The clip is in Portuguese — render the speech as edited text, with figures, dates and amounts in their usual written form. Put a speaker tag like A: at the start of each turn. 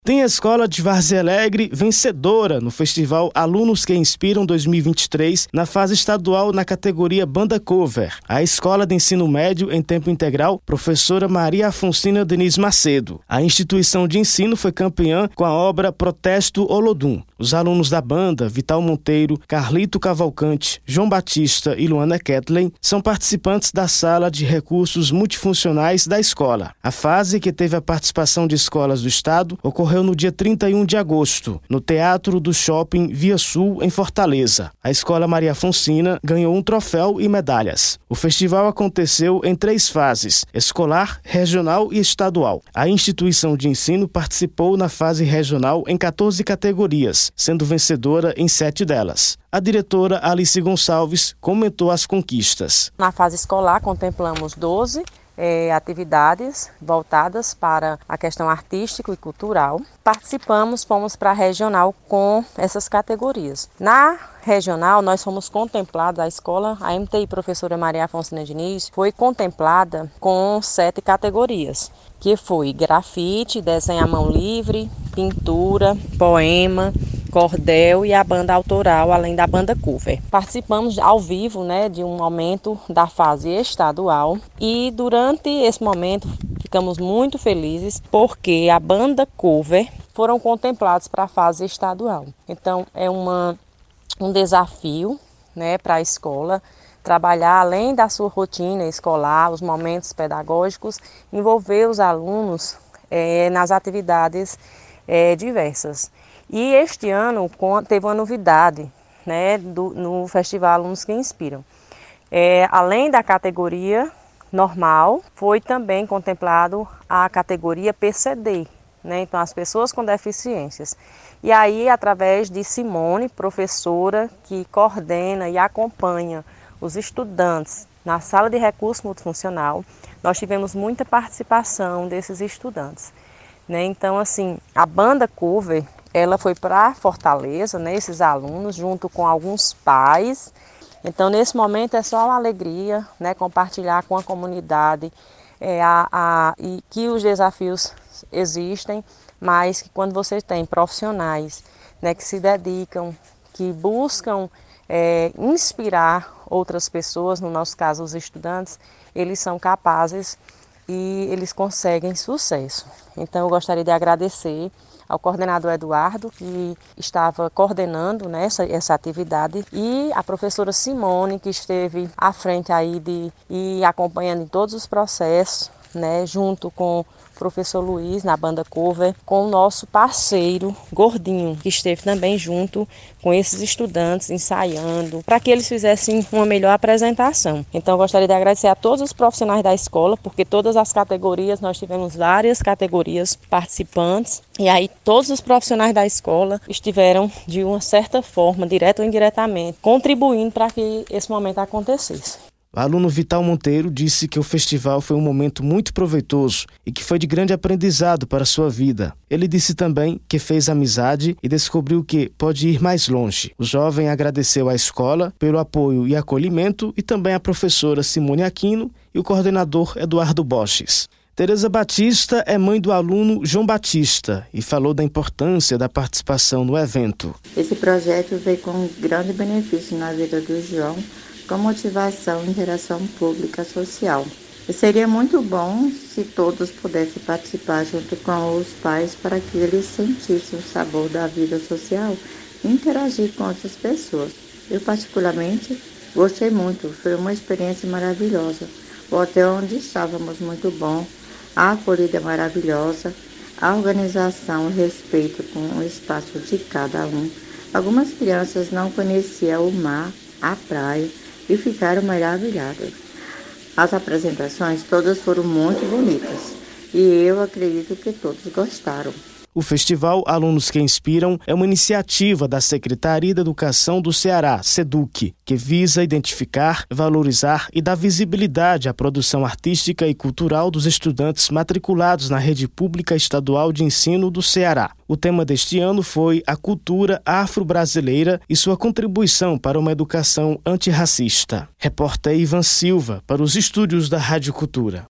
A: Tem a escola de Várzea Alegre vencedora no Festival Alunos que Inspiram 2023 na fase estadual na categoria Banda Cover. A Escola de Ensino Médio em Tempo Integral, professora Maria Afonsina Denise Macedo. A instituição de ensino foi campeã com a obra Protesto Olodum. Os alunos da banda, Vital Monteiro, Carlito Cavalcante, João Batista e Luana Ketlin, são participantes da Sala de Recursos Multifuncionais da escola. A fase, que teve a participação de escolas do estado, ocorreu no dia 31 de agosto, no Teatro do Shopping Via Sul, em Fortaleza. A Escola Maria Afonsina ganhou um troféu e medalhas. O festival aconteceu em 3 fases: escolar, regional e estadual. A instituição de ensino participou na fase regional em 14 categorias, sendo vencedora em 7 delas. A diretora Alice Gonçalves comentou as conquistas.
B: Na fase escolar, contemplamos 12 atividades voltadas para a questão artística e cultural. Fomos para a regional com essas categorias. Na regional, nós fomos contemplados, a escola, a MTI Professora Maria Afonsina Diniz, foi contemplada com 7 categorias, que foi grafite, desenho à mão livre, pintura, poema, cordel e a banda autoral, além da banda cover. Participamos ao vivo, de um momento da fase estadual, e durante esse momento ficamos muito felizes porque a banda cover foram contemplados para a fase estadual. Então é um desafio, para a escola trabalhar além da sua rotina escolar, os momentos pedagógicos, envolver os alunos nas atividades diversas. E este ano teve uma novidade, no Festival Alunos que Inspiram. Além da categoria normal, foi também contemplado a categoria PCD, então as pessoas com deficiências. E aí, através de Simone, professora que coordena e acompanha os estudantes na sala de recurso multifuncional, nós tivemos muita participação desses estudantes. Então, assim, a banda cover, ela foi para Fortaleza, esses alunos, junto com alguns pais. Então, nesse momento é só uma alegria, compartilhar com a comunidade e que os desafios existem, mas que quando você tem profissionais que se dedicam, que buscam inspirar outras pessoas, no nosso caso os estudantes, eles são capazes e eles conseguem sucesso. Então, eu gostaria de agradecer ao coordenador Eduardo, que estava coordenando essa atividade, e a professora Simone, que esteve à frente aí e acompanhando em todos os processos, junto com o professor Luiz na banda cover, com o nosso parceiro Gordinho, que esteve também junto com esses estudantes, ensaiando, para que eles fizessem uma melhor apresentação. Então, eu gostaria de agradecer a todos os profissionais da escola, porque todas as categorias, nós tivemos várias categorias participantes, e aí todos os profissionais da escola estiveram, de uma certa forma, direta ou indiretamente, contribuindo para que esse momento acontecesse.
A: O aluno Vital Monteiro disse que o festival foi um momento muito proveitoso e que foi de grande aprendizado para a sua vida. Ele disse também que fez amizade e descobriu que pode ir mais longe. O jovem agradeceu à escola pelo apoio e acolhimento, e também à professora Simone Aquino e o coordenador Eduardo Boches. Tereza Batista é mãe do aluno João Batista e falou da importância da participação no evento.
C: Esse projeto veio com grande benefício na vida do João, com motivação e interação pública social. E seria muito bom se todos pudessem participar junto com os pais, para que eles sentissem o sabor da vida social e interagir com outras pessoas. Eu particularmente gostei muito, foi uma experiência maravilhosa. O hotel onde estávamos muito bom, a acolhida maravilhosa, a organização e respeito com o espaço de cada um. Algumas crianças não conheciam o mar, a praia, e ficaram maravilhadas. As apresentações todas foram muito bonitas e eu acredito que todos gostaram.
A: O Festival Alunos que Inspiram é uma iniciativa da Secretaria de Educação do Ceará, SEDUC, que visa identificar, valorizar e dar visibilidade à produção artística e cultural dos estudantes matriculados na Rede Pública Estadual de Ensino do Ceará. O tema deste ano foi a cultura afro-brasileira e sua contribuição para uma educação antirracista. Repórter Ivan Silva, para os estúdios da Rádio Cultura.